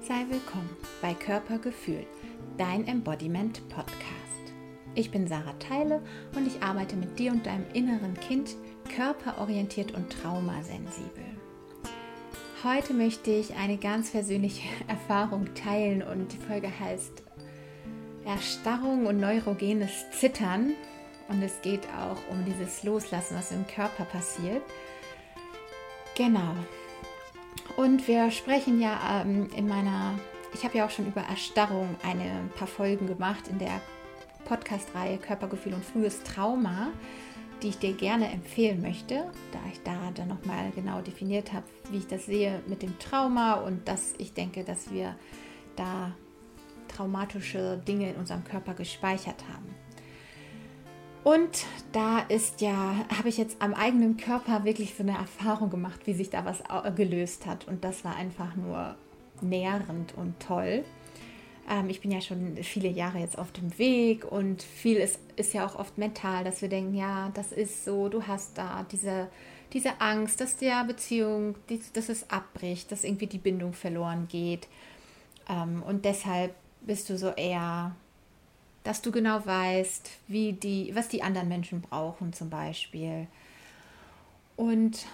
Sei willkommen bei Körpergefühl, dein Embodiment Podcast. Ich bin Sarah Theile und ich arbeite mit dir und deinem inneren Kind körperorientiert und traumasensibel. Heute möchte ich eine ganz persönliche Erfahrung teilen und die Folge heißt Erstarrung und neurogenes Zittern und es geht auch um dieses Loslassen, was im Körper passiert. Genau. Und wir sprechen ja ich habe ja auch schon über Erstarrung ein paar Folgen gemacht in der Podcast-Reihe Körpergefühl und frühes Trauma, die ich dir gerne empfehlen möchte, da ich da dann nochmal genau definiert habe, wie ich das sehe mit dem Trauma und dass ich denke, dass wir da traumatische Dinge in unserem Körper gespeichert haben. Und da habe ich jetzt am eigenen Körper wirklich so eine Erfahrung gemacht, wie sich da was gelöst hat. Und das war einfach nur nährend und toll. Ich bin ja schon viele Jahre jetzt auf dem Weg und viel ist ja auch oft mental, dass wir denken, ja, das ist so, du hast da diese Angst, dass der Beziehung, dass es abbricht, dass irgendwie die Bindung verloren geht. Und deshalb bist du so eher, dass du genau weißt, was die anderen Menschen brauchen zum Beispiel. Und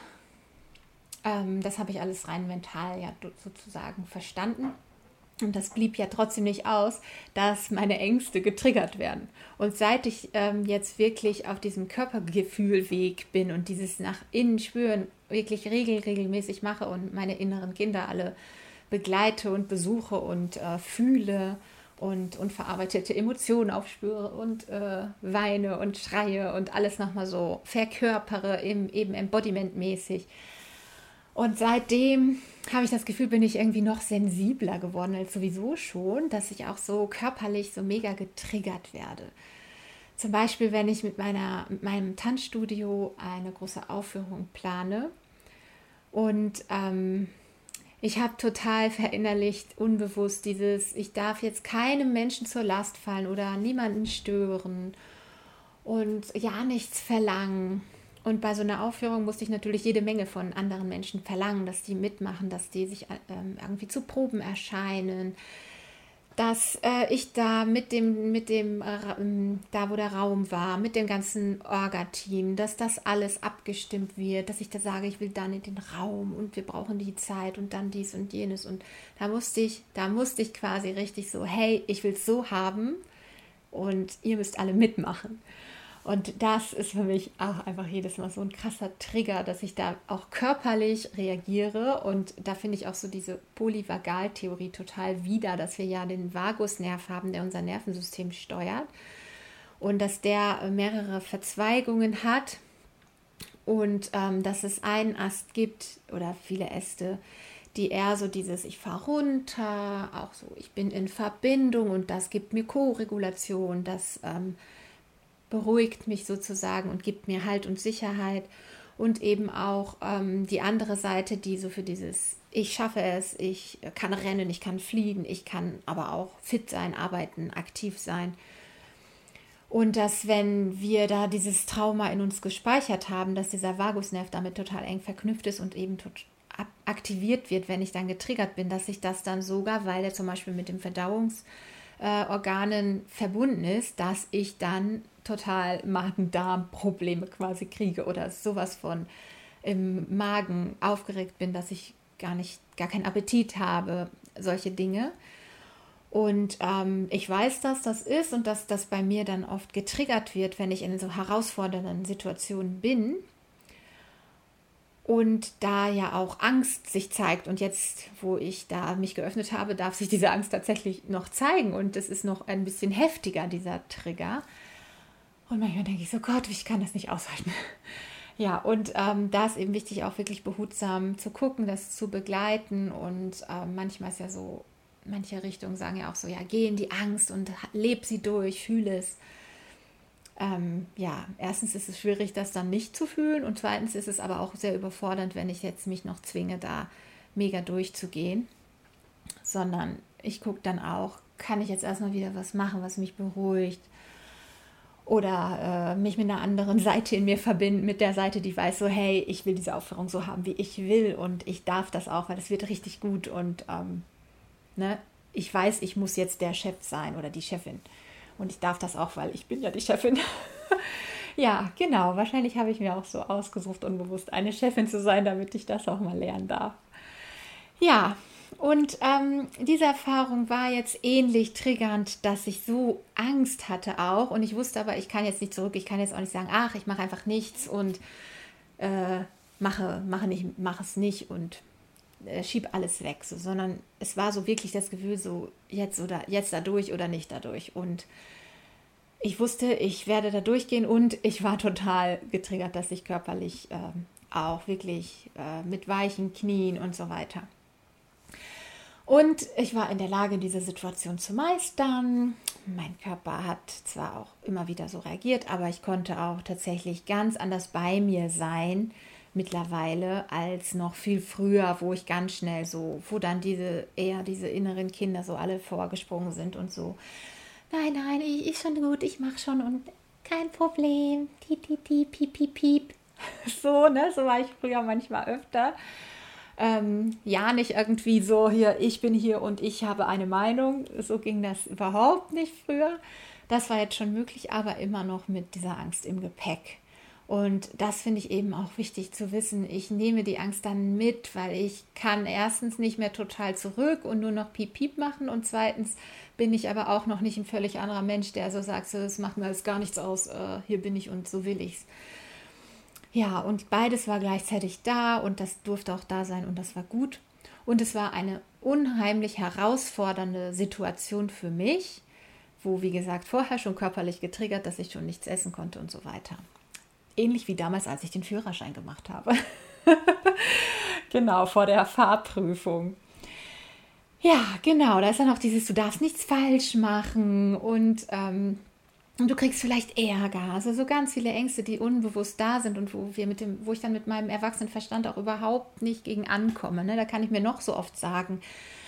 das habe ich alles rein mental ja sozusagen verstanden. Und das blieb ja trotzdem nicht aus, dass meine Ängste getriggert werden. Und seit ich jetzt wirklich auf diesem Körpergefühlweg bin und dieses nach innen spüren wirklich regelmäßig mache und meine inneren Kinder alle begleite und besuche und fühle und unverarbeitete Emotionen aufspüre und weine und schreie und alles nochmal so verkörpere, eben embodimentmäßig. Und seitdem habe ich das Gefühl, bin ich irgendwie noch sensibler geworden als sowieso schon, dass ich auch so körperlich so mega getriggert werde. Zum Beispiel, wenn ich mit meinem Tanzstudio eine große Aufführung plane und ich habe total verinnerlicht, unbewusst ich darf jetzt keinem Menschen zur Last fallen oder niemanden stören und ja nichts verlangen. Und bei so einer Aufführung musste ich natürlich jede Menge von anderen Menschen verlangen, dass die mitmachen, dass die sich irgendwie zu Proben erscheinen, dass ich da da wo der Raum war, mit dem ganzen Orga-Team, dass das alles abgestimmt wird, dass ich da sage, ich will dann in den Raum und wir brauchen die Zeit und dann dies und jenes. Und da musste ich quasi richtig so, hey, ich will es so haben und ihr müsst alle mitmachen. Und das ist für mich auch einfach jedes Mal so ein krasser Trigger, dass ich da auch körperlich reagiere. Und da finde ich auch so diese Polyvagaltheorie total wieder, dass wir ja den Vagusnerv haben, der unser Nervensystem steuert. Und dass der mehrere Verzweigungen hat. Und dass es einen Ast gibt oder viele Äste, die eher so dieses, ich fahre runter, auch so, ich bin in Verbindung und das gibt mir Co-Regulation, das beruhigt mich sozusagen und gibt mir Halt und Sicherheit und eben auch die andere Seite, die so für dieses ich schaffe es, ich kann rennen, ich kann fliegen, ich kann aber auch fit sein, arbeiten, aktiv sein. Und dass, wenn wir da dieses Trauma in uns gespeichert haben, dass dieser Vagusnerv damit total eng verknüpft ist und eben aktiviert wird, wenn ich dann getriggert bin, dass ich das dann sogar, weil der zum Beispiel mit dem Verdauungsorganen verbunden ist, dass ich dann total Magen-Darm-Probleme quasi kriege oder sowas von im Magen aufgeregt bin, dass ich gar keinen Appetit habe, solche Dinge. Und ich weiß, dass das ist und dass das bei mir dann oft getriggert wird, wenn ich in so herausfordernden Situationen bin. Und da ja auch Angst sich zeigt und jetzt, wo ich da mich geöffnet habe, darf sich diese Angst tatsächlich noch zeigen und es ist noch ein bisschen heftiger, dieser Trigger. Und manchmal denke ich so, Gott, ich kann das nicht aushalten. Ja, und da ist eben wichtig, auch wirklich behutsam zu gucken, das zu begleiten und manchmal ist ja so, manche Richtungen sagen ja auch so, ja, geh in die Angst und leb sie durch, fühle es. Ja, erstens ist es schwierig, das dann nicht zu fühlen und zweitens ist es aber auch sehr überfordernd, wenn ich jetzt mich noch zwinge, da mega durchzugehen, sondern ich gucke dann auch, kann ich jetzt erstmal wieder was machen, was mich beruhigt oder mich mit einer anderen Seite in mir verbinden, mit der Seite, die weiß so, hey, ich will diese Aufführung so haben, wie ich will und ich darf das auch, weil das wird richtig gut und ne, ich weiß, ich muss jetzt der Chef sein oder die Chefin. Und ich darf das auch, weil ich bin ja die Chefin. Ja, genau. Wahrscheinlich habe ich mir auch so ausgesucht, unbewusst eine Chefin zu sein, damit ich das auch mal lernen darf. Ja, und diese Erfahrung war jetzt ähnlich triggernd, dass ich so Angst hatte auch. Und ich wusste aber, ich kann jetzt nicht zurück. Ich kann jetzt auch nicht sagen, ach, ich mache einfach nichts und mache es nicht und schieb alles weg. So, sondern es war so wirklich das Gefühl, so jetzt dadurch oder nicht dadurch. Und ich wusste, ich werde da durchgehen und ich war total getriggert, dass ich körperlich auch wirklich mit weichen Knien und so weiter. Und ich war in der Lage, diese Situation zu meistern. Mein Körper hat zwar auch immer wieder so reagiert, aber ich konnte auch tatsächlich ganz anders bei mir sein mittlerweile als noch viel früher, wo ich ganz schnell so, wo dann diese inneren Kinder so alle vorgesprungen sind und so, nein, ist schon gut, ich mache schon und kein Problem, piep. So, ne, so war ich früher manchmal öfter. Ja, nicht irgendwie so hier, ich bin hier und ich habe eine Meinung. So ging das überhaupt nicht früher. Das war jetzt schon möglich, aber immer noch mit dieser Angst im Gepäck. Und das finde ich eben auch wichtig zu wissen. Ich nehme die Angst dann mit, weil ich kann erstens nicht mehr total zurück und nur noch piep machen und zweitens bin ich aber auch noch nicht ein völlig anderer Mensch, der so sagt, so, das macht mir alles gar nichts aus, hier bin ich und so will ich's. Ja, und beides war gleichzeitig da und das durfte auch da sein und das war gut. Und es war eine unheimlich herausfordernde Situation für mich, wo, wie gesagt, vorher schon körperlich getriggert, dass ich schon nichts essen konnte und so weiter. Ähnlich wie damals, als ich den Führerschein gemacht habe. Genau, vor der Fahrprüfung. Ja, genau, da ist dann auch dieses, du darfst nichts falsch machen und du kriegst vielleicht Ärger, also so ganz viele Ängste, die unbewusst da sind und wo ich dann mit meinem Erwachsenenverstand auch überhaupt nicht gegen ankomme. Ne? Da kann ich mir noch so oft sagen,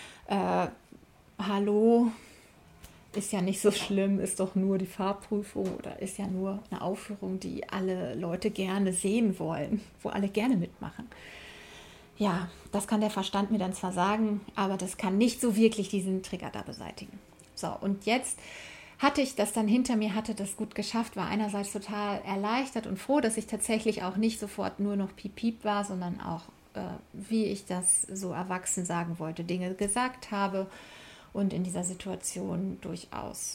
hallo, ist ja nicht so schlimm, ist doch nur die Fahrprüfung oder ist ja nur eine Aufführung, die alle Leute gerne sehen wollen, wo alle gerne mitmachen. Ja, das kann der Verstand mir dann zwar sagen, aber das kann nicht so wirklich diesen Trigger da beseitigen. So, und jetzt hatte ich das dann hinter mir, hatte das gut geschafft, war einerseits total erleichtert und froh, dass ich tatsächlich auch nicht sofort nur noch piep war, sondern auch, wie ich das so erwachsen sagen wollte, Dinge gesagt habe und in dieser Situation durchaus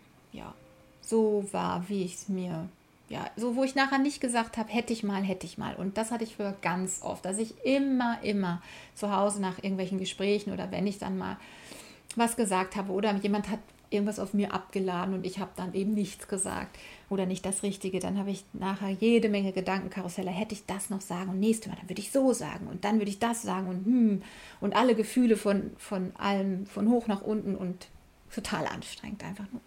so war, wie ich es mir, so wo ich nachher nicht gesagt habe, hätte ich mal. Und das hatte ich früher ganz oft, dass ich immer zu Hause nach irgendwelchen Gesprächen oder wenn ich dann mal was gesagt habe oder jemand hat irgendwas auf mir abgeladen und ich habe dann eben nichts gesagt oder nicht das Richtige, dann habe ich nachher jede Menge Gedankenkarusselle, hätte ich das noch sagen und nächstes Mal, dann würde ich so sagen und dann würde ich das sagen und alle Gefühle von allem, von hoch nach unten und total anstrengend einfach nur.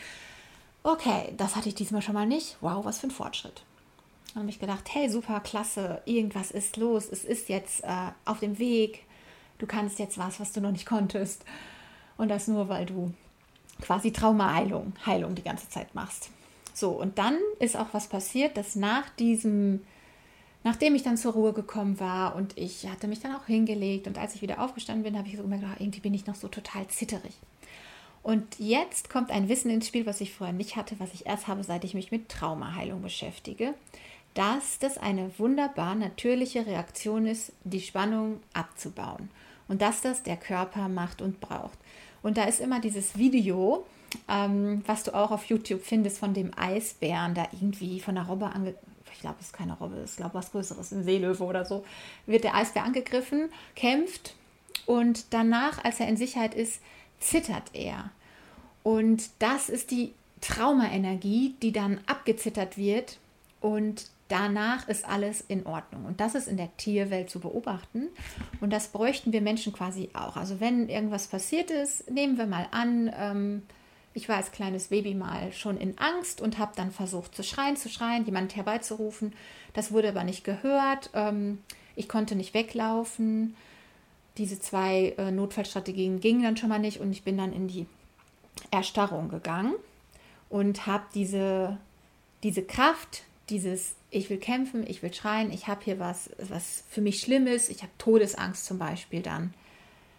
Okay, das hatte ich diesmal schon mal nicht. Wow, was für ein Fortschritt. Dann habe ich gedacht, hey, super, klasse, irgendwas ist los, es ist jetzt auf dem Weg, du kannst jetzt was du noch nicht konntest und das nur, weil du quasi Traumaheilung die ganze Zeit machst. So, und dann ist auch was passiert, dass nachdem ich dann zur Ruhe gekommen war und ich hatte mich dann auch hingelegt und als ich wieder aufgestanden bin, habe ich so gemerkt, irgendwie bin ich noch so total zitterig. Und jetzt kommt ein Wissen ins Spiel, was ich vorher nicht hatte, was ich erst habe, seit ich mich mit Traumaheilung beschäftige, dass das eine wunderbar natürliche Reaktion ist, die Spannung abzubauen und dass das der Körper macht und braucht. Und da ist immer dieses Video, was du auch auf YouTube findest, von dem Eisbären, da irgendwie von der Robbe ich glaube, es ist keine Robbe, es ist, glaube ich, was Größeres, ein Seelöwe oder so, wird der Eisbär angegriffen, kämpft und danach, als er in Sicherheit ist, zittert er. Und das ist die Traumaenergie, die dann abgezittert wird und danach ist alles in Ordnung. Und das ist in der Tierwelt zu beobachten. Und das bräuchten wir Menschen quasi auch. Also wenn irgendwas passiert ist, nehmen wir mal an, ich war als kleines Baby mal schon in Angst und habe dann versucht zu schreien, jemanden herbeizurufen. Das wurde aber nicht gehört. Ich konnte nicht weglaufen. Diese 2 Notfallstrategien gingen dann schon mal nicht und ich bin dann in die Erstarrung gegangen und habe diese Kraft, ich will kämpfen, ich will schreien, ich habe hier was für mich Schlimmes, ich habe Todesangst zum Beispiel dann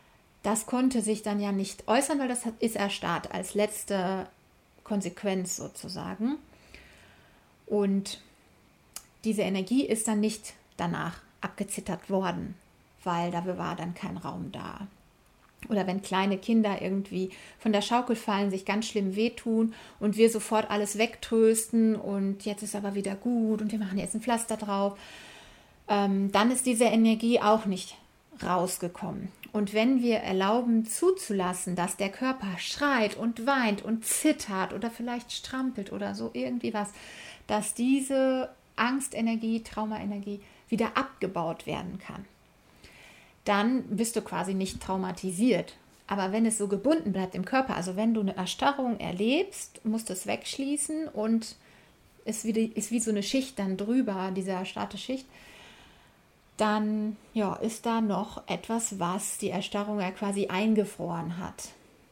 das konnte sich dann ja nicht äußern, weil das ist erstarrt als letzte Konsequenz sozusagen. Und diese Energie ist dann nicht danach abgezittert worden, weil dafür war dann kein Raum da. Oder wenn kleine Kinder irgendwie von der Schaukel fallen, sich ganz schlimm wehtun und wir sofort alles wegtrösten und jetzt ist aber wieder gut und wir machen jetzt ein Pflaster drauf, dann ist diese Energie auch nicht rausgekommen. Und wenn wir erlauben zuzulassen, dass der Körper schreit und weint und zittert oder vielleicht strampelt oder so irgendwie was, dass diese Angstenergie, Traumaenergie wieder abgebaut werden kann, dann bist du quasi nicht traumatisiert. Aber wenn es so gebunden bleibt im Körper, also wenn du eine Erstarrung erlebst, musst du es wegschließen und es ist wie so eine Schicht dann drüber, diese erstarrte Schicht, dann ja, ist da noch etwas, was die Erstarrung ja quasi eingefroren hat.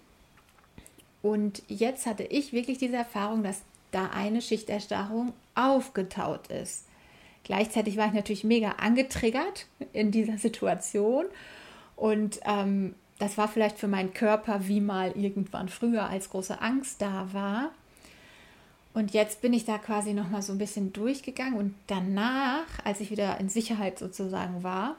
Und jetzt hatte ich wirklich diese Erfahrung, dass da eine Schicht aufgetaut ist. Gleichzeitig war ich natürlich mega angetriggert in dieser Situation und das war vielleicht für meinen Körper wie mal irgendwann früher, als große Angst da war. Und jetzt bin ich da quasi nochmal so ein bisschen durchgegangen und danach, als ich wieder in Sicherheit sozusagen war,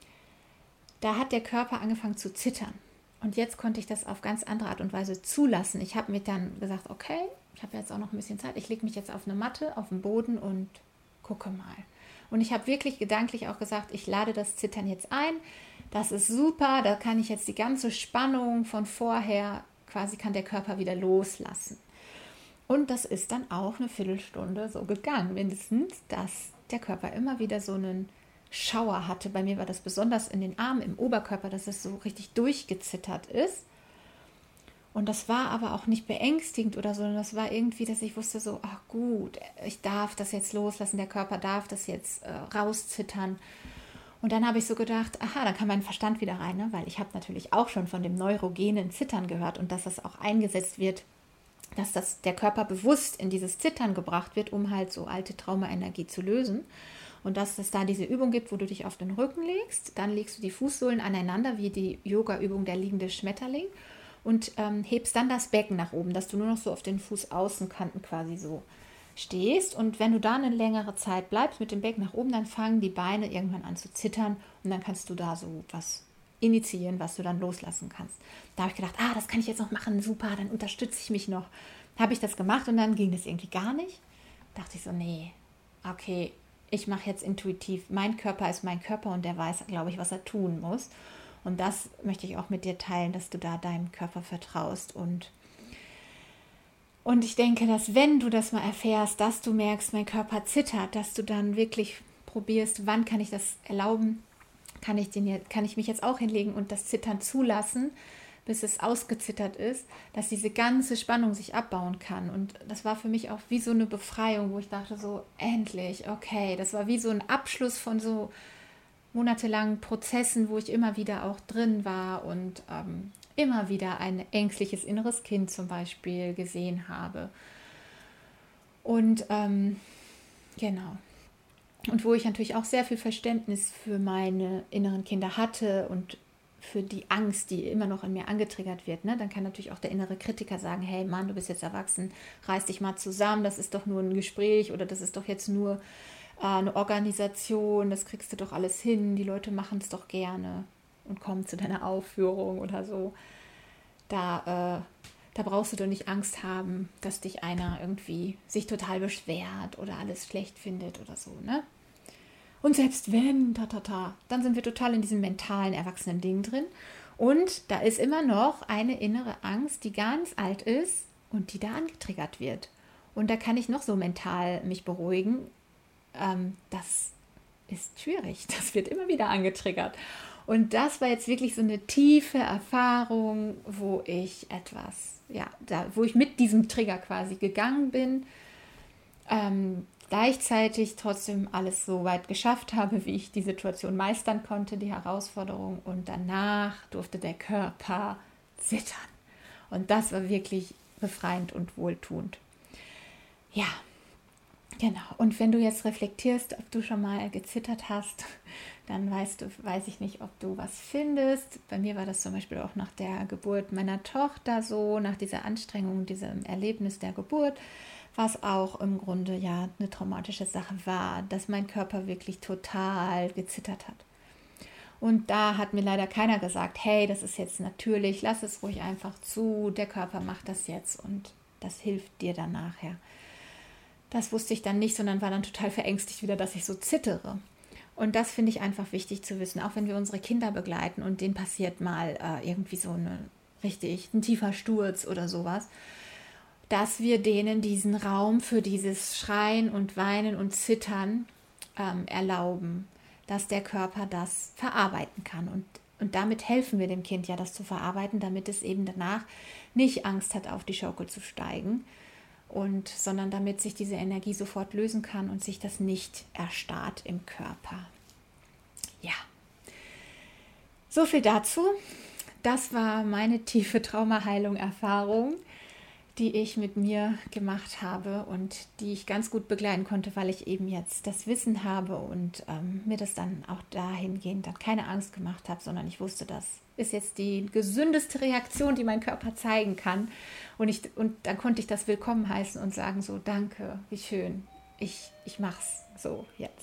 da hat der Körper angefangen zu zittern. Und jetzt konnte ich das auf ganz andere Art und Weise zulassen. Ich habe mir dann gesagt, okay, ich habe jetzt auch noch ein bisschen Zeit, ich lege mich jetzt auf eine Matte, auf den Boden und gucke mal. Und ich habe wirklich gedanklich auch gesagt, ich lade das Zittern jetzt ein. Das ist super, da kann ich jetzt die ganze Spannung von vorher, quasi kann der Körper wieder loslassen. Und das ist dann auch eine Viertelstunde so gegangen, mindestens, dass der Körper immer wieder so einen Schauer hatte. Bei mir war das besonders in den Armen, im Oberkörper, dass es so richtig durchgezittert ist. Und das war aber auch nicht beängstigend oder so, sondern das war irgendwie, dass ich wusste so, ach gut, ich darf das jetzt loslassen, der Körper darf das jetzt rauszittern. Und dann habe ich so gedacht, aha, dann kann mein Verstand wieder rein, ne? Weil ich habe natürlich auch schon von dem neurogenen Zittern gehört und dass das auch eingesetzt wird, dass der Körper bewusst in dieses Zittern gebracht wird, um halt so alte Traumaenergie zu lösen. Und dass es da diese Übung gibt, wo du dich auf den Rücken legst, dann legst du die Fußsohlen aneinander, wie die Yoga-Übung der liegende Schmetterling und hebst dann das Becken nach oben, dass du nur noch so auf den Fußaußenkanten quasi so stehst. Und wenn du da eine längere Zeit bleibst mit dem Becken nach oben, dann fangen die Beine irgendwann an zu zittern und dann kannst du da so was initiieren, was du dann loslassen kannst. Da habe ich gedacht, das kann ich jetzt noch machen, super, dann unterstütze ich mich noch. Habe ich das gemacht und dann ging das irgendwie gar nicht. Dachte ich so, nee, okay, ich mache jetzt intuitiv. Mein Körper ist mein Körper und der weiß, glaube ich, was er tun muss. Und das möchte ich auch mit dir teilen, dass du da deinem Körper vertraust. Und ich denke, dass wenn du das mal erfährst, dass du merkst, mein Körper zittert, dass du dann wirklich probierst, wann kann ich das erlauben, kann ich mich jetzt auch hinlegen und das Zittern zulassen, bis es ausgezittert ist, dass diese ganze Spannung sich abbauen kann. Und das war für mich auch wie so eine Befreiung, wo ich dachte so, endlich, okay, das war wie so ein Abschluss von so monatelangen Prozessen, wo ich immer wieder auch drin war und immer wieder ein ängstliches inneres Kind zum Beispiel gesehen habe. Und genau. Und wo ich natürlich auch sehr viel Verständnis für meine inneren Kinder hatte und für die Angst, die immer noch in mir angetriggert wird. Ne? Dann kann natürlich auch der innere Kritiker sagen, hey Mann, du bist jetzt erwachsen, reiß dich mal zusammen, das ist doch nur ein Gespräch oder das ist doch jetzt nur eine Organisation, das kriegst du doch alles hin, die Leute machen es doch gerne und kommen zu deiner Aufführung oder so. Da brauchst du doch nicht Angst haben, dass dich einer irgendwie sich total beschwert oder alles schlecht findet oder so, ne? Und selbst wenn, dann sind wir total in diesem mentalen, erwachsenen Ding drin. Und da ist immer noch eine innere Angst, die ganz alt ist und die da angetriggert wird. Und da kann ich noch so mental mich beruhigen. Das ist schwierig. Das wird immer wieder angetriggert. Und das war jetzt wirklich so eine tiefe Erfahrung, wo ich wo ich mit diesem Trigger quasi gegangen bin, gleichzeitig trotzdem alles so weit geschafft habe, wie ich die Situation meistern konnte, die Herausforderung. Und danach durfte der Körper zittern. Und das war wirklich befreiend und wohltuend. Ja, genau. Und wenn du jetzt reflektierst, ob du schon mal gezittert hast, dann weiß ich nicht, ob du was findest. Bei mir war das zum Beispiel auch nach der Geburt meiner Tochter so, nach dieser Anstrengung, diesem Erlebnis der Geburt, was auch im Grunde ja eine traumatische Sache war, dass mein Körper wirklich total gezittert hat. Und da hat mir leider keiner gesagt, hey, das ist jetzt natürlich, lass es ruhig einfach zu, der Körper macht das jetzt und das hilft dir dann nachher. Das wusste ich dann nicht, sondern war dann total verängstigt wieder, dass ich so zittere. Und das finde ich einfach wichtig zu wissen, auch wenn wir unsere Kinder begleiten und denen passiert mal irgendwie so ein tiefer Sturz oder sowas, dass wir denen diesen Raum für dieses Schreien und Weinen und Zittern erlauben, dass der Körper das verarbeiten kann. Und damit helfen wir dem Kind ja, das zu verarbeiten, damit es eben danach nicht Angst hat, auf die Schaukel zu steigen, sondern damit sich diese Energie sofort lösen kann und sich das nicht erstarrt im Körper. Ja, so viel dazu. Das war meine tiefe Traumaheilung-Erfahrung, die ich mit mir gemacht habe und die ich ganz gut begleiten konnte, weil ich eben jetzt das Wissen habe und mir das dann auch dahingehend dann keine Angst gemacht habe, sondern ich wusste, das ist jetzt die gesündeste Reaktion, die mein Körper zeigen kann. Und dann konnte ich das willkommen heißen und sagen so, danke, wie schön, ich mach's so jetzt.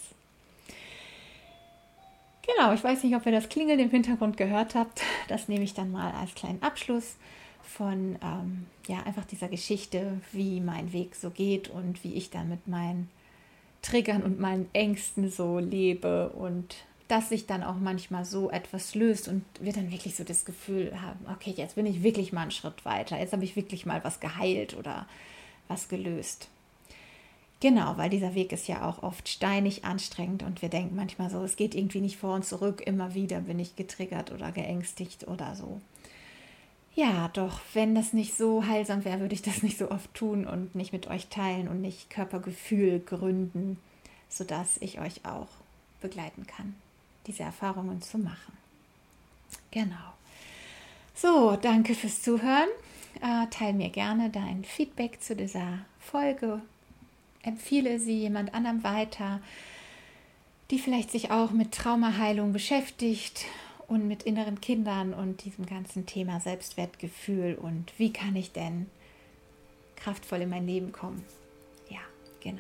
Genau, ich weiß nicht, ob ihr das Klingeln im Hintergrund gehört habt. Das nehme ich dann mal als kleinen Abschluss von einfach dieser Geschichte, wie mein Weg so geht und wie ich dann mit meinen Triggern und meinen Ängsten so lebe und dass sich dann auch manchmal so etwas löst und wir dann wirklich so das Gefühl haben, okay, jetzt bin ich wirklich mal einen Schritt weiter, jetzt habe ich wirklich mal was geheilt oder was gelöst. Genau, weil dieser Weg ist ja auch oft steinig, anstrengend und wir denken manchmal so, es geht irgendwie nicht vor und zurück, immer wieder bin ich getriggert oder geängstigt oder so. Ja, doch, wenn das nicht so heilsam wäre, würde ich das nicht so oft tun und nicht mit euch teilen und nicht Körpergefühl gründen, sodass ich euch auch begleiten kann, diese Erfahrungen zu machen. Genau. So, danke fürs Zuhören. Teil mir gerne dein Feedback zu dieser Folge. Empfehle sie jemand anderem weiter, die vielleicht sich auch mit Traumaheilung beschäftigt und mit inneren Kindern und diesem ganzen Thema Selbstwertgefühl und wie kann ich denn kraftvoll in mein Leben kommen. Ja, genau.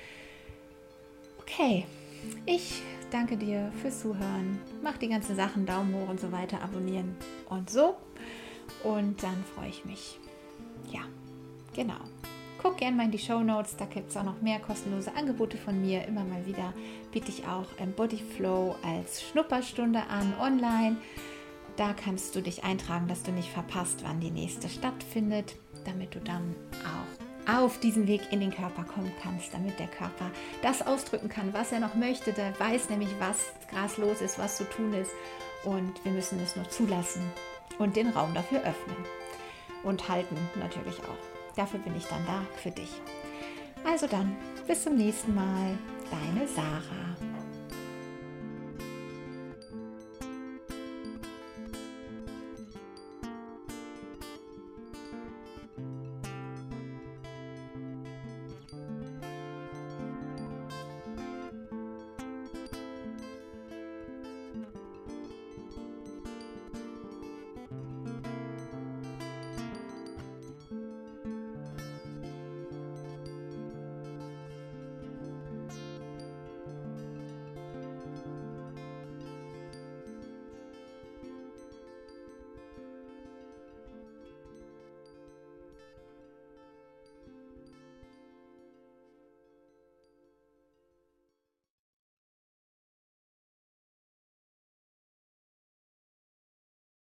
Okay, ich danke dir fürs Zuhören. Mach die ganzen Sachen, Daumen hoch und so weiter, abonnieren und so. Und dann freue ich mich. Ja, genau. Guck gerne mal in die Shownotes, da gibt es auch noch mehr kostenlose Angebote von mir. Immer mal wieder biete ich auch Bodyflow als Schnupperstunde an online. Da kannst du dich eintragen, dass du nicht verpasst, wann die nächste stattfindet, damit du dann auch auf diesen Weg in den Körper kommen kannst, damit der Körper das ausdrücken kann, was er noch möchte. Der weiß nämlich, was gerade los ist, was zu tun ist und wir müssen es nur zulassen und den Raum dafür öffnen und halten natürlich auch. Dafür bin ich dann da für dich. Also dann, bis zum nächsten Mal, deine Sarah.